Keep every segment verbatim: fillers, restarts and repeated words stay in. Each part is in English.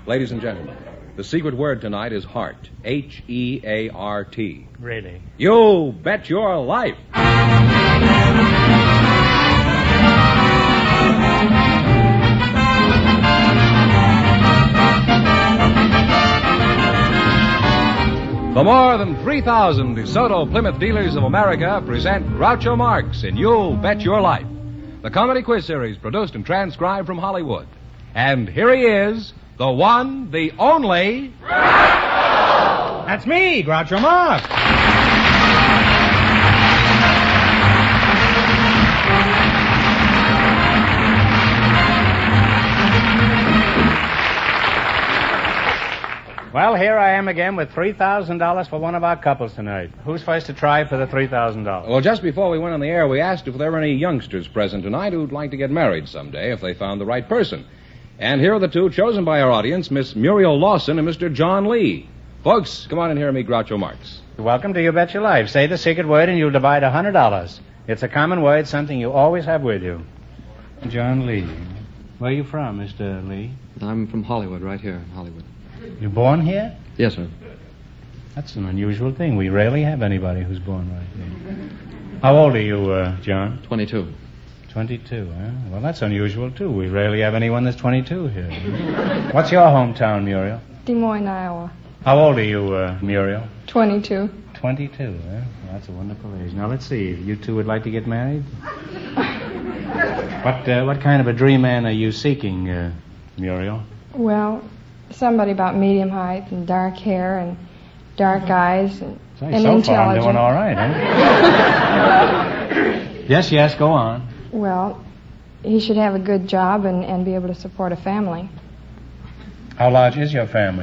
Ladies and gentlemen, the secret word tonight is heart. H E A R T. Really? You bet your life. The more than three thousand DeSoto Plymouth dealers of America present Groucho Marx in You'll Bet Your Life, the comedy quiz series produced and transcribed from Hollywood. And here he is, the one, the only... Groucho! That's me, Groucho Marx. Well, here I am again with three thousand dollars for one of our couples tonight. Who's first to try for the three thousand dollars? Well, just before we went on the air, we asked if there were any youngsters present tonight who'd like to get married someday if they found the right person. And here are the two chosen by our audience, Miss Muriel Lawson and Mister John Lee. Folks, come on and hear me, Groucho Marx. Welcome to You Bet Your Life. Say the secret word and you'll divide one hundred dollars. It's a common word, something you always have with you. John Lee. Where are you from, Mister Lee? I'm from Hollywood, right here in Hollywood. You born here? Yes, sir. That's an unusual thing. We rarely have anybody who's born right here. How old are you, uh, John? twenty-two. twenty-two, huh? Well, that's unusual, too. We rarely have anyone that's twenty-two here. What's your hometown, Muriel? Des Moines, Iowa. How old are you, uh, Muriel? twenty-two. twenty-two, huh? Well, that's a wonderful age. Now, let's see. You two would like to get married? what uh, what kind of a dream man are you seeking, uh, Muriel? Well, somebody about medium height and dark hair and dark eyes and, Say, and so intelligent. far I'm doing all right, huh? Yes, yes, go on. Well, he should have a good job and, and be able to support a family. How large is your family?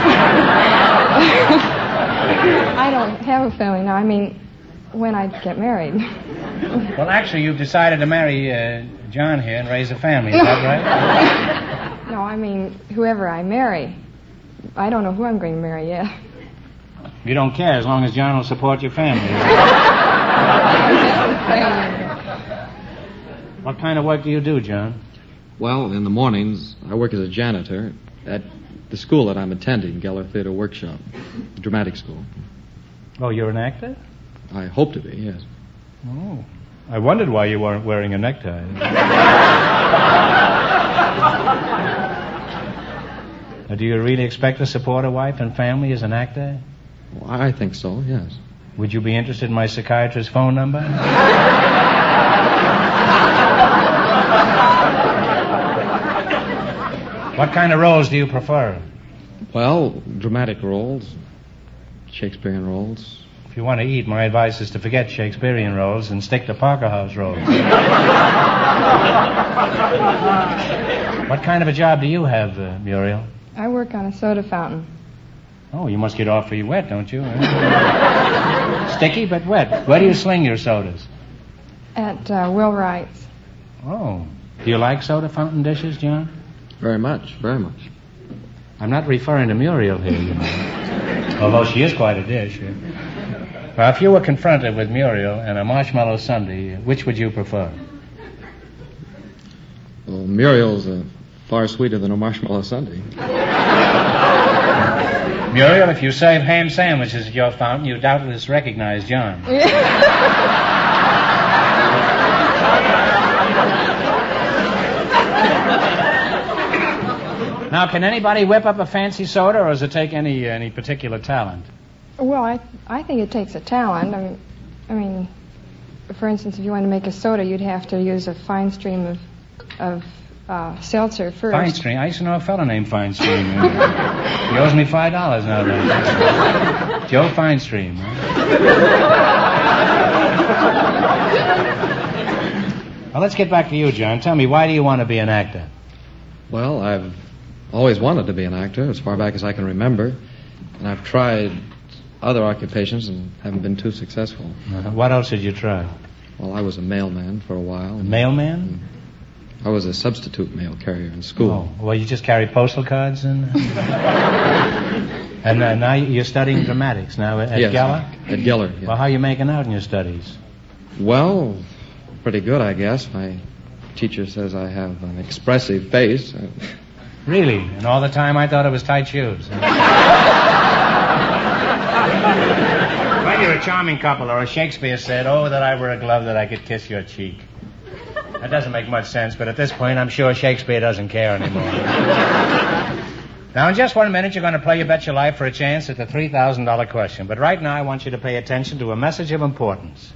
I don't have a family now. I mean, when I get married. Well, actually, you've decided to marry uh, John here and raise a family. Is that right? No, I mean, whoever I marry. I don't know who I'm going to marry yet. You don't care as long as John will support your family. What kind of work do you do, John? Well, in the mornings, I work as a janitor at the school that I'm attending, Geller Theater Workshop, dramatic school. Oh, you're an actor? I hope to be, yes. Oh. I wondered why you weren't wearing a necktie. Now, do you really expect to support a wife and family as an actor? Well, I think so, yes. Would you be interested in my psychiatrist's phone number? What kind of roles do you prefer? Well, dramatic roles, Shakespearean roles. If you want to eat, my advice is to forget Shakespearean roles and stick to Parker House roles. What kind of a job do you have, uh, Muriel? I work on a soda fountain. Oh, you must get awfully wet, don't you? Sticky but wet. Where do you sling your sodas? At uh, Will Wright's. Oh. Do you like soda fountain dishes, John? Very much, very much. I'm not referring to Muriel here, you know. Although she is quite a dish. Yeah. Well, if you were confronted with Muriel and a marshmallow sundae, which would you prefer? Well, Muriel's uh, far sweeter than a marshmallow sundae. Muriel, if you serve ham sandwiches at your fountain, you doubtless recognize John. Now, can anybody whip up a fancy soda, or does it take any any particular talent? Well, I I think it takes a talent. I mean, I mean, for instance, if you want to make a soda, you'd have to use a fine stream of of uh, seltzer first. Fine Stream? I used to know a fellow named Fine Stream. He owes me five dollars now. Joe Fine Stream. Huh? Well, let's get back to you, John. Tell me, why do you want to be an actor? Well, I've always wanted to be an actor, as far back as I can remember. And I've tried other occupations and haven't been too successful. Uh, what else did you try? Well, I was a mailman for a while. A mailman? I was a substitute mail carrier in school. Oh, well, you just carried postal cards and... and uh, now you're studying dramatics now at yes, Geller? At Geller, yes. Well, how are you making out in your studies? Well, pretty good, I guess. My teacher says I have an expressive face. Really? And all the time I thought it was tight shoes. Well, you're a charming couple, or as Shakespeare said, oh, that I were a glove that I could kiss your cheek. That doesn't make much sense, but at this point, I'm sure Shakespeare doesn't care anymore. Now, in just one minute, you're going to play You Bet Your Life for a chance at the three thousand dollars question. But right now, I want you to pay attention to a message of importance.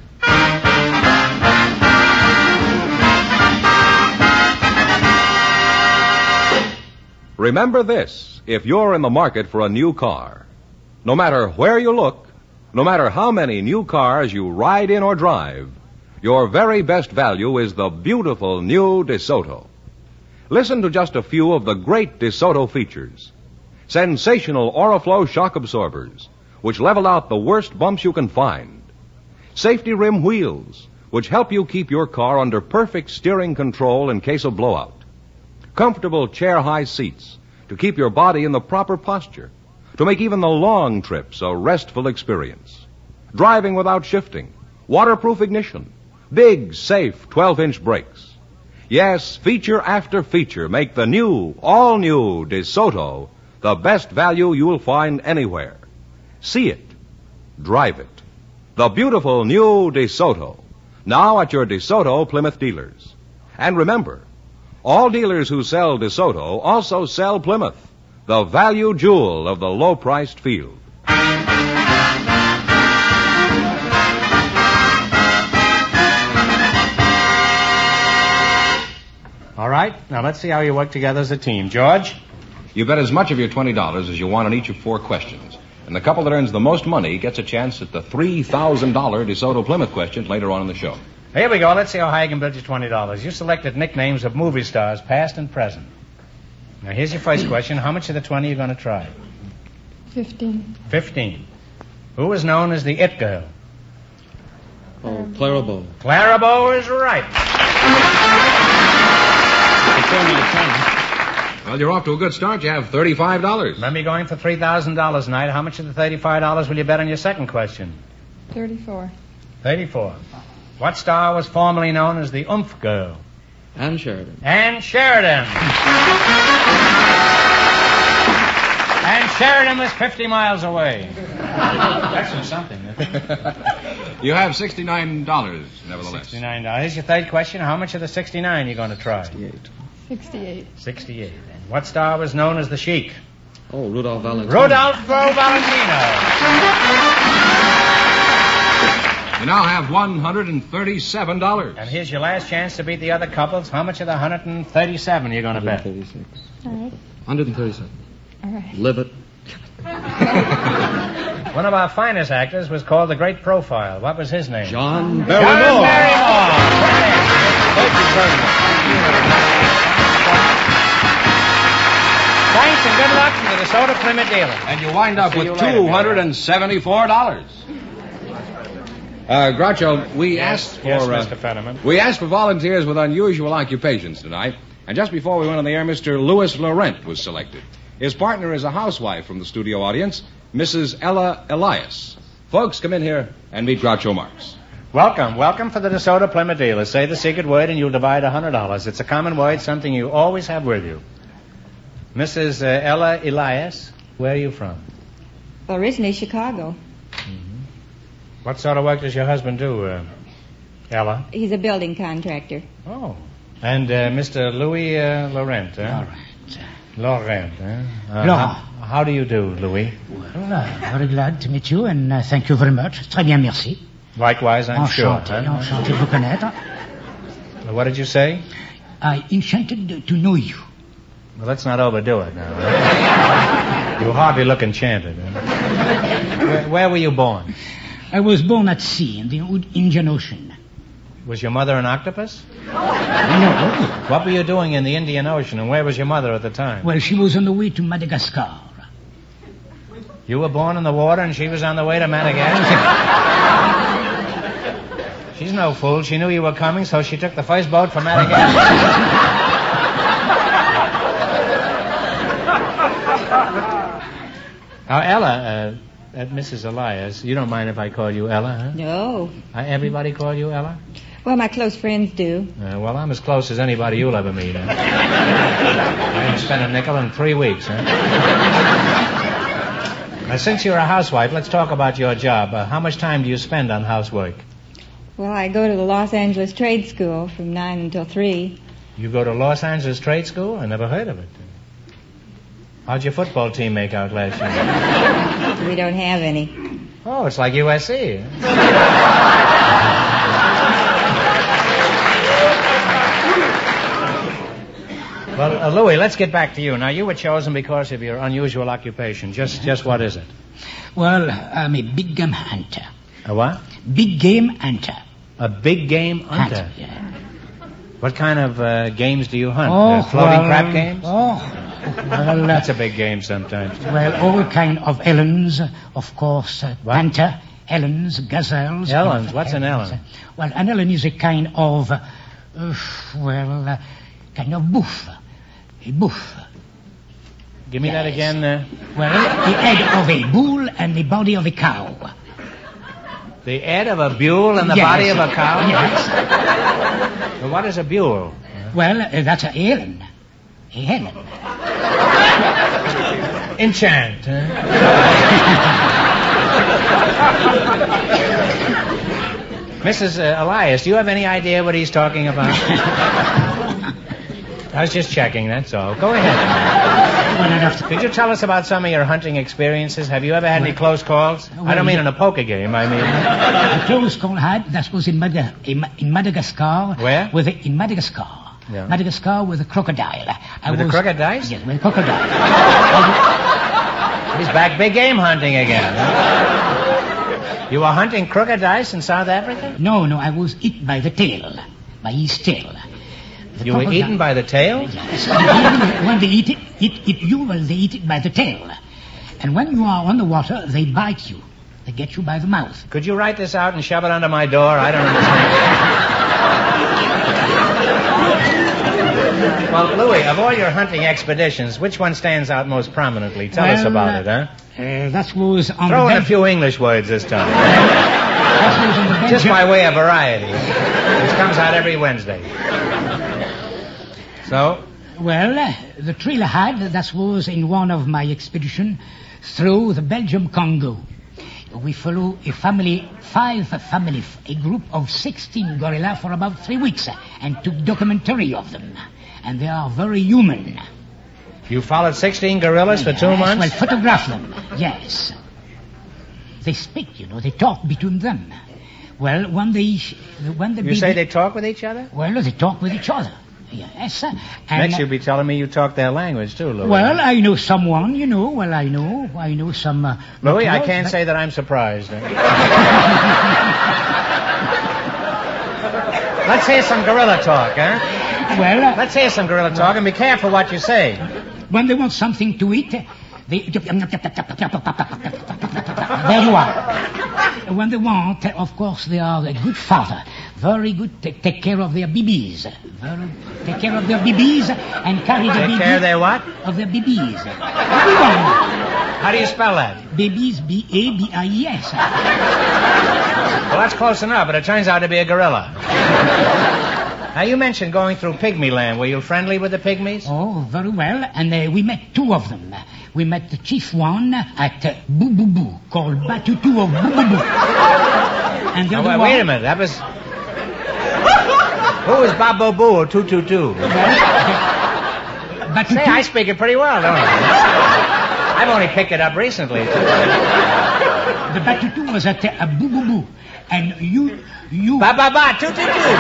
Remember this, if you're in the market for a new car, no matter where you look, no matter how many new cars you ride in or drive, your very best value is the beautiful new DeSoto. Listen to just a few of the great DeSoto features. Sensational Oriflow shock absorbers, which level out the worst bumps you can find. Safety rim wheels, which help you keep your car under perfect steering control in case of blowout. Comfortable chair-high seats to keep your body in the proper posture, to make even the long trips a restful experience. Driving without shifting, waterproof ignition, big, safe twelve-inch brakes. Yes, feature after feature make the new, all-new DeSoto the best value you'll find anywhere. See it. Drive it. The beautiful new DeSoto, now at your DeSoto Plymouth dealers. And remember, all dealers who sell DeSoto also sell Plymouth, the value jewel of the low-priced field. All right, now let's see how you work together as a team. George? You bet as much of your twenty dollars as you want on each of four questions. And the couple that earns the most money gets a chance at the three thousand dollars DeSoto Plymouth questions later on in the show. Here we go. Let's see how high you can build your twenty dollars. You selected nicknames of movie stars, past and present. Now, here's your first question. How much of the twenty are you going to try? Fifteen. Fifteen. Who is known as the It Girl? Oh, Clara Bow. Clara Bow is right. Well, you're off to a good start. You have thirty-five dollars. Remember, you're going for three thousand dollars tonight. How much of the thirty-five dollars will you bet on your second question? Thirty-four. Thirty-four. What star was formerly known as the Oomph Girl? Ann Sheridan. Ann Sheridan. Ann Sheridan was fifty miles away. That's something. You have sixty-nine dollars, nevertheless. sixty-nine dollars. Here's your third question. How much of the sixty-nine are you going to try? sixty-eight. Sixty-eight. sixty-eight. And what star was known as the Sheik? Oh, Rudolph Valentino. Rodolfo Valentino. You now have one hundred thirty-seven dollars. And here's your last chance to beat the other couples. How much of the one hundred thirty-seven are you going to bet? one hundred thirty-six. All right. one hundred thirty-seven. All right. Live it. One of our finest actors was called the Great Profile. What was his name? John John Barrymore. Barrymore. Thank you very much. Thanks and good luck from the DeSoto Plymouth dealer. And you wind up See with you later, two hundred seventy-four dollars. Uh, Groucho, we Yes, asked for yes, uh, Mister Fetterman. we asked for volunteers with unusual occupations tonight, and just before we went on the air, Mister Louis Laurent was selected. His partner is a housewife from the studio audience, Missus Ella Elias. Folks, come in here and meet Groucho Marx. Welcome, welcome for the DeSoto Plymouth dealer. Say the secret word and you'll divide one hundred dollars. It's a common word, something you always have with you. Missus Uh, Ella Elias, where are you from? Originally Chicago. What sort of work does your husband do, uh, Ella? He's a building contractor. Oh. And uh, Mister Louis uh, Laurent, huh? Laurent, huh? Uh, Laurent. How, how do you do, Louis? Well, uh, very glad to meet you and uh, thank you very much. Très bien, merci. Likewise, I'm sure. Enchanté, enchanté de vous connaître. What did you say? I enchanted to know you. Well, let's not overdo it now. Right? You hardly look enchanted. Huh? Where, where were you born? I was born at sea in the Indian Ocean. Was your mother an octopus? No. What were you doing in the Indian Ocean, and where was your mother at the time? Well, she was on the way to Madagascar. You were born in the water, and she was on the way to Madagascar? She's no fool. She knew you were coming, so she took the first boat for Madagascar. Now, Ella, uh, uh, Missus Elias, you don't mind if I call you Ella, huh? No. Uh, everybody call you Ella? Well, my close friends do. Uh, well, I'm as close as anybody you'll ever meet. Huh? I understand spent a nickel in three weeks, huh? Now, since you're a housewife, let's talk about your job. Uh, how much time do you spend on housework? Well, I go to the Los Angeles Trade School from nine until three. You go to Los Angeles Trade School? I never heard of it. How'd your football team make out last year? We don't have any. Oh, it's like U S C. Huh? Well, uh, Louis, let's get back to you. Now, you were chosen because of your unusual occupation. Just just what is it? Well, I'm a big game hunter. A what? Big game hunter. A big game hunter? Hunter, yeah. What kind of uh, games do you hunt? Oh, uh, floating well, crab games? Oh, well, That's uh, a big game sometimes. well, all kind of elens, of course. Uh, panther, elens, gazelles. Elens? What's an elen? Well, an elen is a kind of, uh, uh, well, uh, kind of buff. A buff. Give me that Yes. again. Uh, Well, the head of a bull and the body of a cow. the head of a bull and the Yes. body of a cow? Yes. Well, what is a bull? Well, uh, that's a helen. A helen. Enchant. Huh? Missus Uh, Elias, do you have any idea what he's talking about? I was just checking, that's all. Go ahead. Well, I'd have to- Could you tell us about some of your hunting experiences? Have you ever had any close calls? I don't mean in a poker game, I mean... The close call had, that was in, Mada- in, in Madagascar. Where? With a, in Madagascar. Yeah. Madagascar with a crocodile. I With a was- crocodile? Yes, with a crocodile. He's back big game hunting again. Huh? You were hunting crocodiles in South Africa? No, no, I was eaten by the tail. By his tail. The You were crocodile- eaten by the tail? Yes. When they eat it, eat, eat you, well, they eat it by the tail. And when you are on the water, they bite you. They get you by the mouth. Could you write this out and shove it under my door? I don't understand. Well, Louis, of all your hunting expeditions, which one stands out most prominently? Tell us Well, about it, huh? Uh, that was on Throw the in a Bel- few English words this time. that was on the Just Belgium- by way of variety. This comes out every Wednesday. So, Well, uh, the trail I had, that was in one of my expedition through the Belgium Congo. We follow a family, five family, a group of sixteen gorilla for about three weeks uh, and took documentary of them. And they are very human. you followed sixteen gorillas for two Yes, months? Well, photograph them, yes. They speak, you know, they talk between them. Well, when they, when the You baby, say they talk with each other? well, they talk with each other. Yes. uh, And, Next you'll be telling me you talk their language, too, Louis. Well, I know someone, you know. Well, I know. I know some... Uh, Louis, I locals, can't but- say that I'm surprised. eh? Let's hear some gorilla talk, huh? Well, uh, Let's hear some gorilla talk, and be careful what you say. when they want something to eat, they... There you are. When they want, of course, they are a good father. Very good. Take, take care of their babies. Very, take care of their babies and carry the Take babies... care of their what? Of their babies. Everyone. How do you spell that? Babies, B A B I E S. Well, that's close enough, but it turns out to be a gorilla. Now, you mentioned going through pygmy land. Were you friendly with the pygmies? Oh, very well. And uh, we met two of them. We met the chief one at uh, Boo Boo Boo, called Batutu of Boo Boo Boo. And the Now, other wait, one... wait a minute. That was... Who was Babo Boo or two two two? Batutu... Say, I speak it pretty well, don't I? I've only picked it up recently. The Batutu was at uh, Boo Boo Boo. And you... you... Ba ba ba, two two two.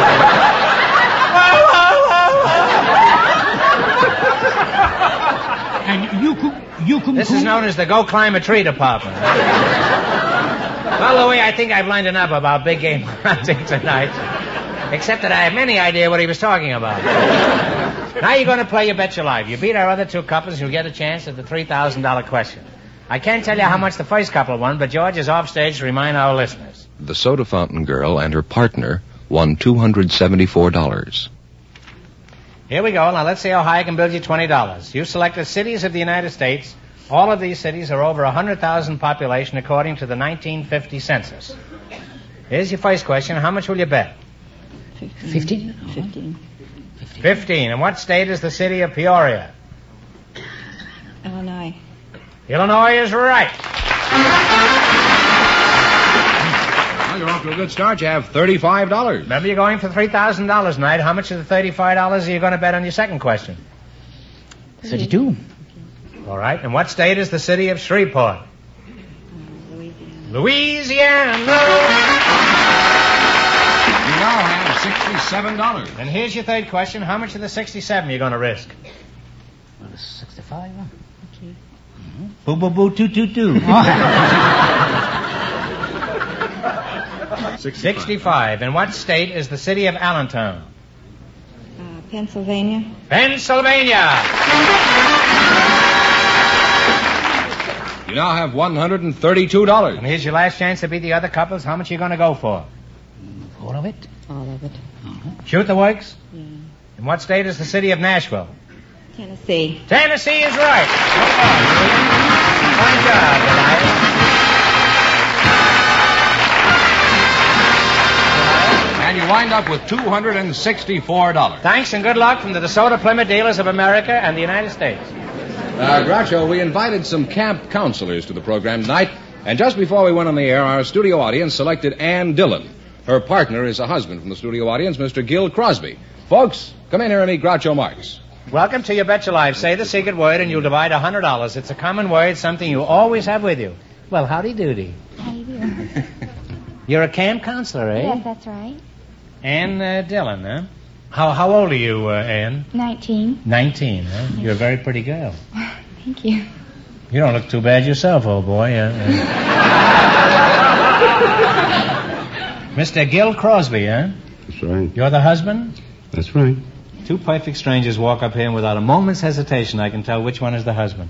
And you could... You could... This is known as the Go Climb a Tree Department. Well, Louis, I think I've learned enough about big game hunting tonight. Except that I have any idea what he was talking about. Now you're going to play You Bet Your Life. You beat our other two couples, you'll get a chance at the three thousand dollars question. I can't tell you how much the first couple won, but George is off stage to remind our listeners. The soda fountain girl and her partner won two hundred seventy-four dollars. Here we go. Now let's see how high I can build you twenty dollars. You selected cities of the United States. All of these cities are over one hundred thousand population according to the nineteen fifty census. Here's your first question. How much will you bet? Fifteen? Fifteen. Fifteen. In what state is the city of Peoria? Illinois. Illinois is right. Well, you're off to a good start. You have thirty-five dollars. Remember, you're going for three thousand dollars tonight. How much of the thirty-five dollars are you going to bet on your second question? thirty-two. All right. And what state is the city of Shreveport? Louisiana. Louisiana. You now have sixty-seven dollars. And here's your third question. How much of the sixty-seven are you going to risk? Well, it's sixty-five. Huh? Okay. Boo, boo, boo, two, two, two. sixty-five. And what state is the city of Allentown? Uh, Pennsylvania. Pennsylvania. You now have one hundred thirty-two dollars. And here's your last chance to beat the other couples. How much are you going to go for? All of it? All of it. Shoot the works? Yeah. In what state is the city of Nashville? Tennessee. Tennessee is right. Fine job, Elias. And you wind up with two hundred sixty-four dollars. Thanks and good luck from the DeSoto Plymouth Dealers of America and the United States. Uh, Groucho, we invited some camp counselors to the program tonight, and just before we went on the air, our studio audience selected Ann Dillon. Her partner is a husband from the studio audience, Mister Gil Crosby. Folks, come in here and meet Groucho Marx. Welcome to You Bet Your Life. Say the secret word and you'll divide one hundred dollars. It's a common word, something you always have with you. Well, howdy doody. How you doing? You're a camp counselor, eh? Yes, that's right. Ann uh, Dillon, huh? How, how old are you, uh, Ann? Nineteen. Nineteen, huh? You're a very pretty girl. Thank you. You don't look too bad yourself, old boy. Uh, uh. Mister Gil Crosby, huh? That's right. You're the husband? That's right. Two perfect strangers walk up here and without a moment's hesitation I can tell which one is the husband.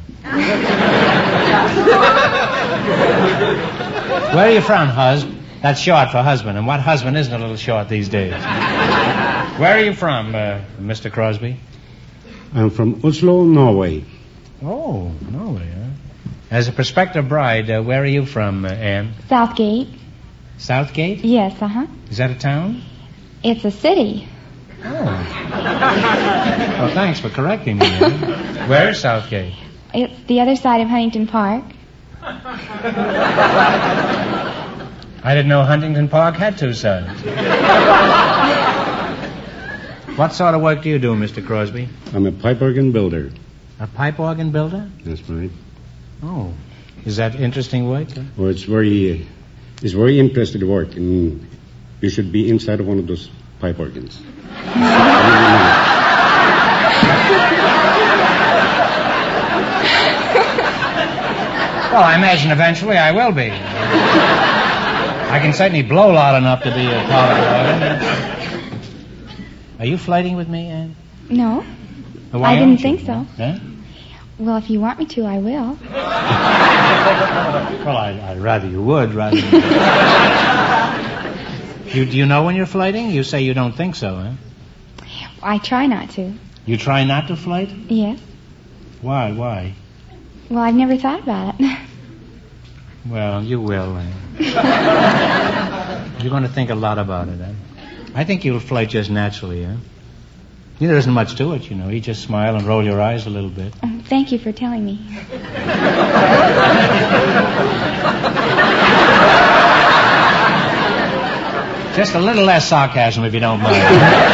Where are you from, hus? That's short for husband. And what husband isn't a little short these days? Where are you from, uh, Mister Crosby? I'm from Oslo, Norway. Oh, Norway, huh? As a prospective bride, uh, where are you from, uh, Ann? Southgate. Southgate? Yes, uh-huh. Is that a town? It's a city. Oh. Well, thanks for correcting me. Ann. Where is Southgate? It's the other side of Huntington Park. I didn't know Huntington Park had two sides. What sort of work do you do, Mister Crosby? I'm a pipe organ builder. A pipe organ builder? That's right. Oh. Is that interesting work? Huh? Well, it's very, it's very interesting work, and you should be inside of one of those pipe organs. Well, I imagine eventually I will be. I can certainly blow loud enough to be a part of it. Are you flirting with me, Ann? No. Well, why I didn't aren't you? think so. Huh? Well, if you want me to, I will. Well, I, I'd rather you would, rather than... you, do you know when you're flirting? You say you don't think so, huh? I try not to. You try not to flirt? Yes. Why, why? Well, I've never thought about it. Well, you will. Uh, you're going to think a lot about it, huh? I think you'll flirt just naturally, huh? You know, there isn't much to it, you know. You just smile and roll your eyes a little bit. Oh, thank you for telling me. Just a little less sarcasm, if you don't mind.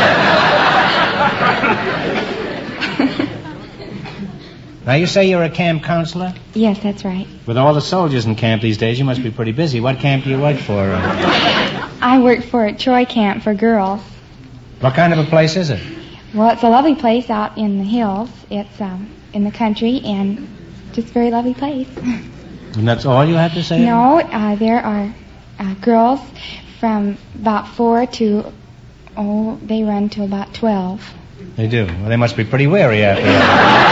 Now, you say you're a camp counselor? Yes, that's right. With all the soldiers in camp these days, you must be pretty busy. What camp do you work for? Uh, I work for a Troy camp for girls. what kind of a place is it? Well, it's a lovely place out in the hills. It's um, in the country and just a very lovely place. And that's all you have to say? No, uh, there are uh, girls from about four to, oh, they run to about twelve. They do. Well, they must be pretty weary after that.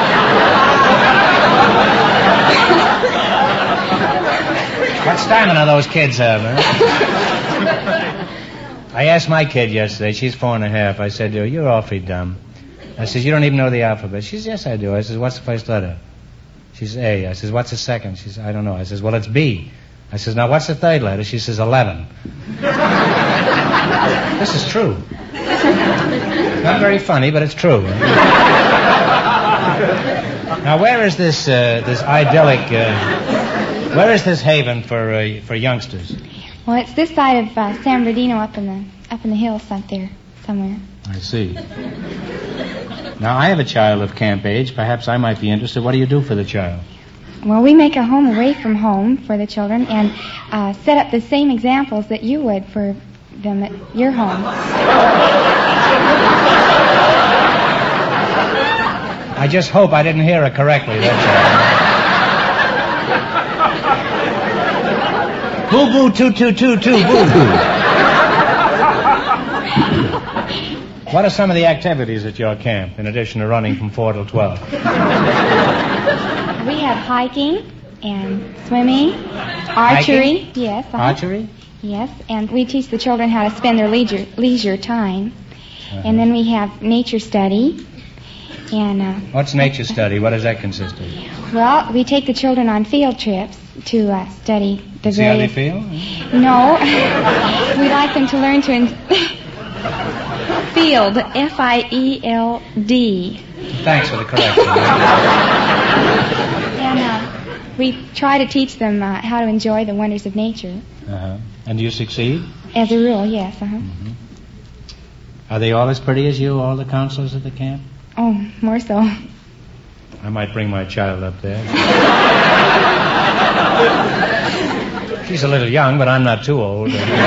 What stamina those kids have, huh? I asked my kid yesterday, she's four and a half, I said to her, you're awfully dumb. I said, you don't even know the alphabet. She says, yes, I do. I says, what's the first letter? She says, A. I says, what's the second? She says, I don't know. I says, well, it's B. I says, now, what's the third letter? She says, eleven. This is true. Not very funny, but it's true. Now, where is this uh, this idyllic? Uh, where is this haven for uh, for youngsters? Well, it's this side of uh, San Bernardino, up in the up in the hills, up there somewhere. I see. Now, I have a child of camp age. Perhaps I might be interested. What do you do for the child? Well, we make a home away from home for the children and uh, set up the same examples that you would for them at your home. I just hope I didn't hear it correctly. That's all. Boo boo two two two two boo boo. What are some of the activities at your camp in addition to running from four till twelve? We have hiking and swimming, archery. Hiking? Yes. Uh-huh. Archery? Yes, and we teach the children how to spend their leisure leisure time. Uh-huh. And then we have nature study. And uh, What's nature study? What does that consist of? well, we take the children on field trips to uh, study the See how they various. feel? No, we like them to learn to en- field, F I E L D. Thanks for the correction. And uh, we try to teach them uh, how to enjoy the wonders of nature. Uh-huh. And do you succeed? As a rule, yes. Uh-huh. Mm-hmm. Are they all as pretty as you, all the counselors at the camp? Oh, more so. I might bring my child up there. She's a little young, but I'm not too old.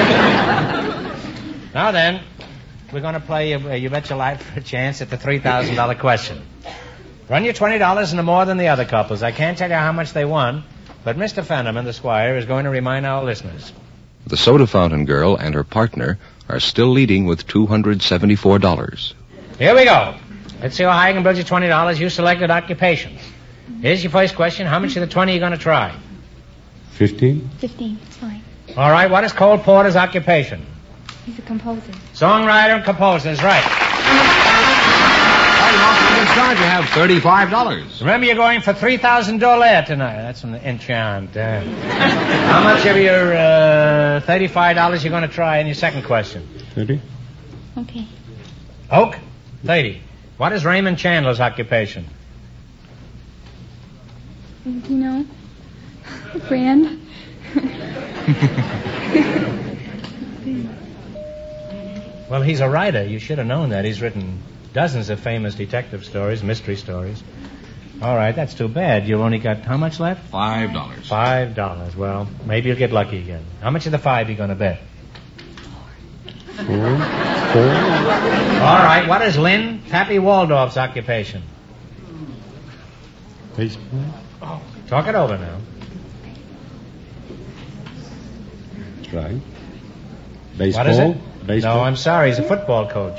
Now then, we're going to play uh, You Bet Your Life for a Chance at the three thousand dollars question. Run your twenty dollars into more than the other couples. I can't tell you how much they won, but Mister Fenneman, the squire, is going to remind our listeners. The soda fountain girl and her partner are still leading with two hundred seventy-four dollars. Here we go. Let's see how high I can build you twenty dollars. You selected occupation. Here's your first question. How much of the twenty are you going to try? Fifteen? Fifteen, it's fine. All right, what is Cole Porter's occupation? He's a composer. Songwriter and composer is right. Well, you're off to a good start. You have thirty-five dollars. Remember, you're going for three thousand dollars tonight. That's from the enchant. Uh, how much of your uh, thirty-five dollars you're going to try in your second question? Thirty? Okay. Oak? thirty. What is Raymond Chandler's occupation? You know, a friend. Well, he's a writer. You should have known that. He's written dozens of famous detective stories, mystery stories. All right, that's too bad. You've only got how much left? Five dollars. Five dollars. Well, maybe you'll get lucky again. How much of the five are you going to bet? Four? Four? All right, what is Lynn Pappy Waldorf's occupation? Baseball? Oh, talk it over now. Right. Baseball? What is it? Baseball? No, I'm sorry. He's a football coach.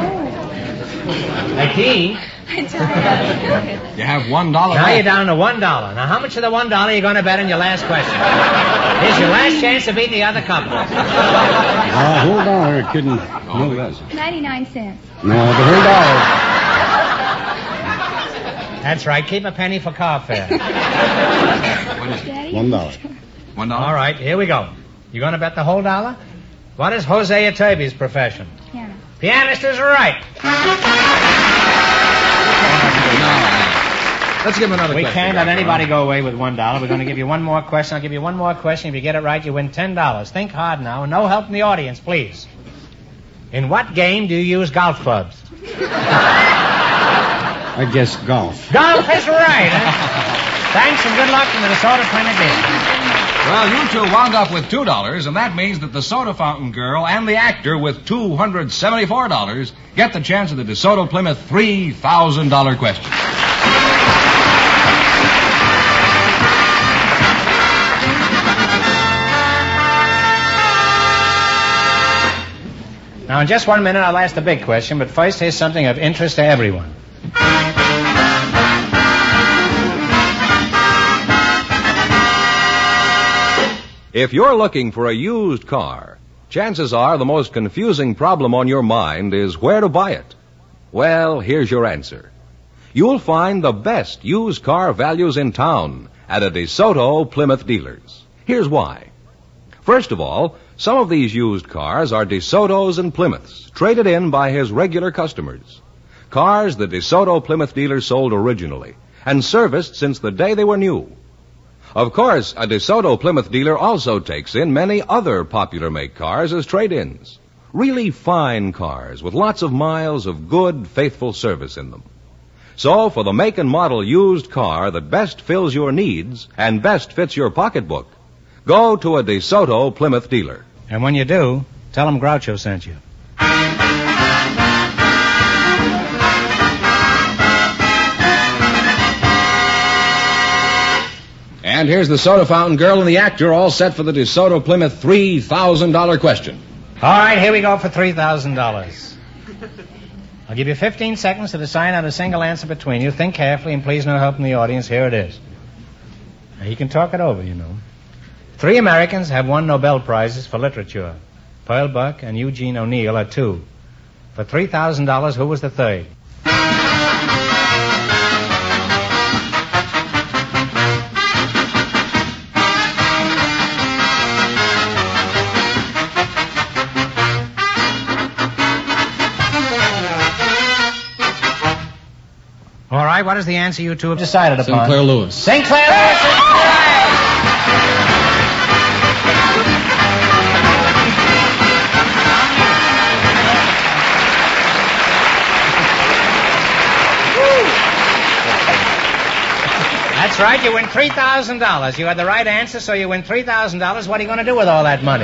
Eighteen. You have one dollar Now left. you're down to one dollar. Now, how much of the one dollar are you going to bet on your last question? Here's your last chance to beat the other couple. Ah, uh, whole dollar couldn't. No, that's. Ninety-nine cents. No, the whole dollar. That's right. Keep a penny for car fare. What is it? Daddy? One dollar. One dollar? All right, here we go. You going to bet the whole dollar? What is Jose Atube's profession? Piano. Pianist is right. No. Let's give him another We question. can't let Doctor. anybody go away with one dollar. We're going to give you one more question. I'll give you one more question. If you get it right, you win ten dollars. Think hard now. No help from the audience, please. In what game do you use golf clubs? I guess golf. Golf is right. Huh? Thanks and good luck to Minnesota Plymouth Dealers. Well, you two wound up with two dollars, and that means that the soda fountain girl and the actor with two hundred seventy-four dollars get the chance of the DeSoto Plymouth three thousand dollars question. Now, in just one minute, I'll ask the big question, but first, here's something of interest to everyone. If you're looking for a used car, chances are the most confusing problem on your mind is where to buy it. Well, here's your answer. You'll find the best used car values in town at a DeSoto Plymouth dealers. Here's why. First of all, some of these used cars are DeSoto's and Plymouth's, traded in by his regular customers. Cars the DeSoto Plymouth dealers sold originally, and serviced since the day they were new. Of course, a DeSoto Plymouth dealer also takes in many other popular make cars as trade-ins. Really fine cars with lots of miles of good, faithful service in them. So, for the make and model used car that best fills your needs and best fits your pocketbook, go to a DeSoto Plymouth dealer. And when you do, tell them Groucho sent you. And here's the soda fountain girl and the actor all set for the DeSoto Plymouth three thousand dollars question. All right, here we go for three thousand dollars. I'll give you fifteen seconds to decide on a single answer between you. Think carefully, and please no help from the audience. Here it is. Now, you can talk it over, you know. Three Americans have won Nobel Prizes for literature. Pearl Buck and Eugene O'Neill are two. For three thousand dollars, who was the third? All right, what is the answer you two have decided upon? Sinclair Lewis. Sinclair Lewis is correct! That's right, you win three thousand dollars. You had the right answer, so you win three thousand dollars. What are you going to do with all that money?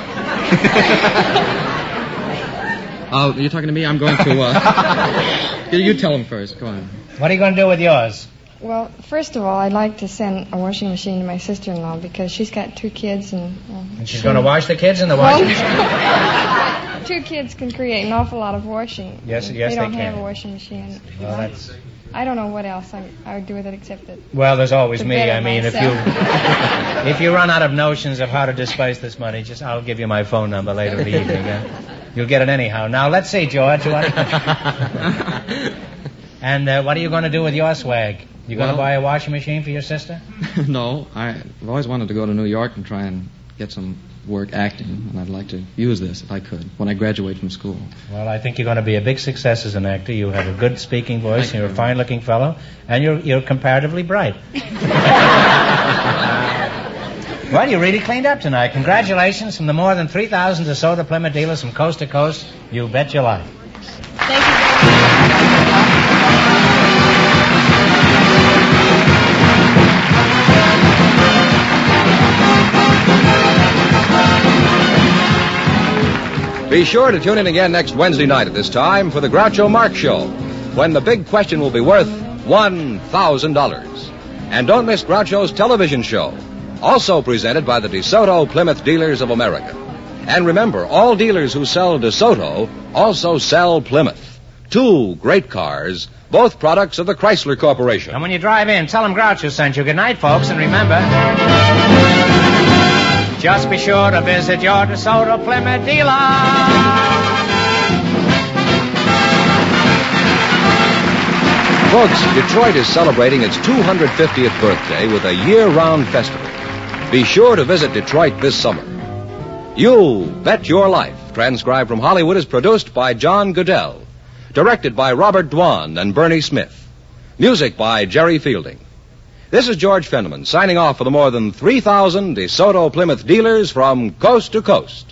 Oh, you're talking to me? I'm going to, uh... you tell him first. Go on. What are you going to do with yours? Well, first of all, I'd like to send a washing machine to my sister-in-law because she's got two kids and... Well, and she's going to wash the kids in the washing machine? Well, two kids can create an awful lot of washing. Yes, yes, they don't they have can. a washing machine. Well, that's... I don't know what else I, I would do with it except that... Well, there's always to me. better I mean, if myself. you if you run out of notions of how to disperse this money, just I'll give you my phone number later in the evening. Uh, you'll get it anyhow. Now, let's see, George. What and uh, what are you going to do with your swag? You going to Well- buy a washing machine for your sister? No, I've always wanted to go to New York and try and get some work acting, and I'd like to use this, if I could, when I graduate from school. Well, I think you're going to be a big success as an actor. You have a good speaking voice, Thank you're you. a fine-looking fellow, and you're you're comparatively bright. Well, you really cleaned up tonight. Congratulations from the more than three thousand DeSoto Plymouth dealers from coast to coast. You bet your life. Thank you very much. Be sure to tune in again next Wednesday night at this time for the Groucho Marx Show, when the big question will be worth one thousand dollars. And don't miss Groucho's television show, also presented by the DeSoto Plymouth Dealers of America. And remember, all dealers who sell DeSoto also sell Plymouth. Two great cars, both products of the Chrysler Corporation. And when you drive in, tell them Groucho sent you. Good night, folks, and remember, just be sure to visit your DeSoto Plymouth dealer. Folks, Detroit is celebrating its two hundred fiftieth birthday with a year-round festival. Be sure to visit Detroit this summer. You'll Bet Your Life, transcribed from Hollywood, is produced by John Goodell. Directed by Robert Dwan and Bernie Smith. Music by Jerry Fielding. This is George Fenneman signing off for the more than three thousand DeSoto Plymouth dealers from coast to coast.